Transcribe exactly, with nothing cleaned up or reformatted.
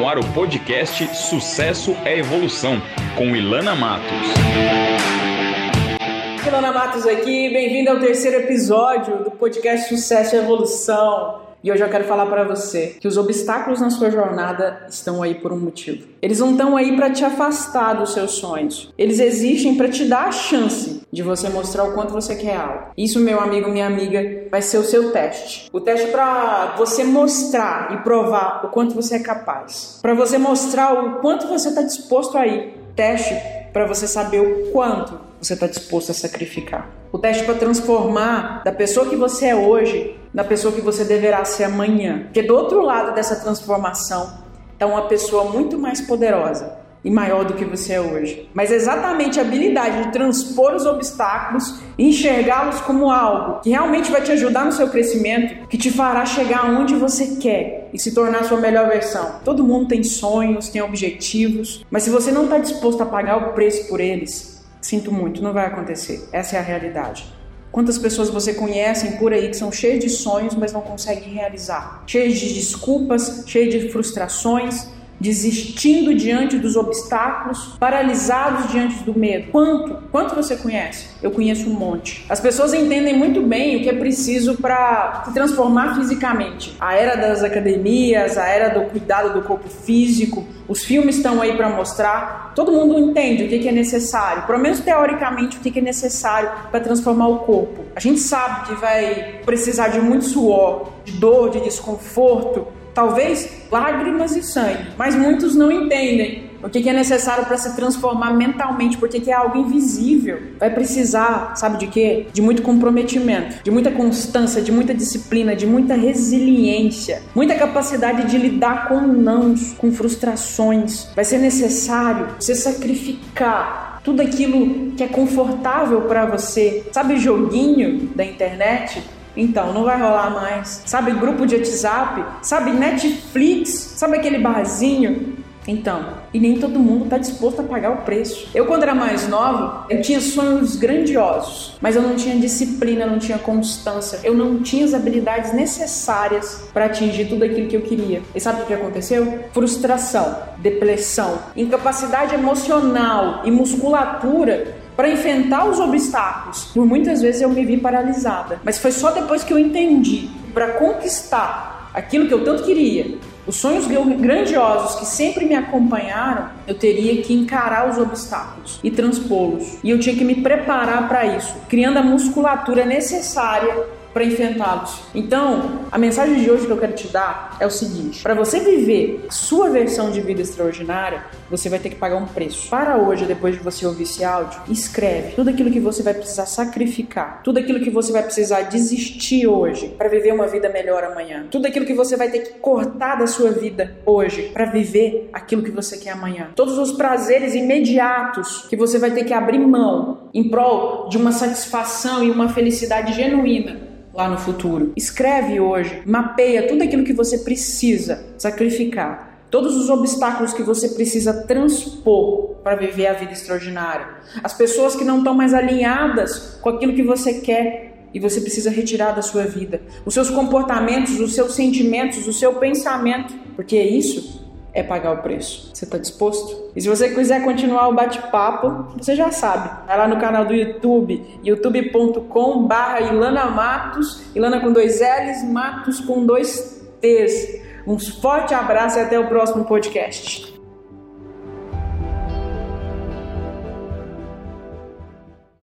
no ar o podcast Sucesso é Evolução, com Ilana Matos. Ilana Matos aqui, bem-vindo ao terceiro episódio do podcast Sucesso é Evolução. E hoje eu quero falar para você que os obstáculos na sua jornada estão aí por um motivo. Eles não estão aí para te afastar dos seus sonhos. Eles existem para te dar a chance de você mostrar o quanto você quer algo. Isso, meu amigo, minha amiga, vai ser o seu teste. O teste para você mostrar e provar o quanto você é capaz. Para você mostrar o quanto você está disposto a ir. Teste para você saber o quanto você está disposto a sacrificar. O teste para transformar da pessoa que você é hoje na pessoa que você deverá ser amanhã. Porque do outro lado dessa transformação está uma pessoa muito mais poderosa e maior do que você é hoje. Mas exatamente a habilidade de transpor os obstáculos e enxergá-los como algo que realmente vai te ajudar no seu crescimento, que te fará chegar aonde você quer e se tornar a sua melhor versão. Todo mundo tem sonhos, tem objetivos, mas se você não está disposto a pagar o preço por eles, sinto muito, não vai acontecer. Essa é a realidade. Quantas pessoas você conhece por aí que são cheias de sonhos, mas não conseguem realizar? Cheias de desculpas, cheias de frustrações, desistindo diante dos obstáculos, paralisados diante do medo. Quanto? Quanto você conhece? Eu conheço um monte. As pessoas entendem muito bem o que é preciso para se transformar fisicamente. A era das academias, a era do cuidado do corpo físico, os filmes estão aí para mostrar. Todo mundo entende o que é necessário, pelo menos teoricamente, o que é necessário para transformar o corpo. A gente sabe que vai precisar de muito suor, de dor, de desconforto, talvez lágrimas e sangue, mas muitos não entendem o que é necessário para se transformar mentalmente, porque é algo invisível. Vai precisar, sabe de quê? De muito comprometimento, de muita constância, de muita disciplina, de muita resiliência, muita capacidade de lidar com nãos, com frustrações. Vai ser necessário você sacrificar tudo aquilo que é confortável para você. Sabe joguinho da internet? Então, não vai rolar mais. Sabe grupo de WhatsApp? Sabe Netflix? Sabe aquele barzinho? Então, e nem todo mundo está disposto a pagar o preço. Eu, quando era mais nova, eu tinha sonhos grandiosos, mas eu não tinha disciplina, não tinha constância. Eu não tinha as habilidades necessárias para atingir tudo aquilo que eu queria. E sabe o que aconteceu? Frustração, depressão, incapacidade emocional e musculatura para enfrentar os obstáculos. Por muitas vezes eu me vi paralisada, mas foi só depois que eu entendi, para conquistar aquilo que eu tanto queria, os sonhos grandiosos que sempre me acompanharam, eu teria que encarar os obstáculos e transpô-los. E eu tinha que me preparar para isso, criando a musculatura necessária para enfrentá-los. Então, a mensagem de hoje que eu quero te dar é o seguinte: para você viver a sua versão de vida extraordinária, você vai ter que pagar um preço. Para hoje, depois de você ouvir esse áudio, escreve tudo aquilo que você vai precisar sacrificar, tudo aquilo que você vai precisar desistir hoje para viver uma vida melhor amanhã, tudo aquilo que você vai ter que cortar da sua vida hoje para viver aquilo que você quer amanhã, todos os prazeres imediatos que você vai ter que abrir mão em prol de uma satisfação e uma felicidade genuína lá no futuro. Escreve hoje, mapeia tudo aquilo que você precisa sacrificar, todos os obstáculos que você precisa transpor para viver a vida extraordinária, as pessoas que não estão mais alinhadas com aquilo que você quer e você precisa retirar da sua vida, os seus comportamentos, os seus sentimentos, o seu pensamento, porque isso é pagar o preço. Você está disposto? E se você quiser continuar o bate-papo, você já sabe. Vai lá no canal do YouTube, youtube ponto com barra Ilana Matos, Ilana com dois L's, Matos com dois T's. Um forte abraço e até o próximo podcast.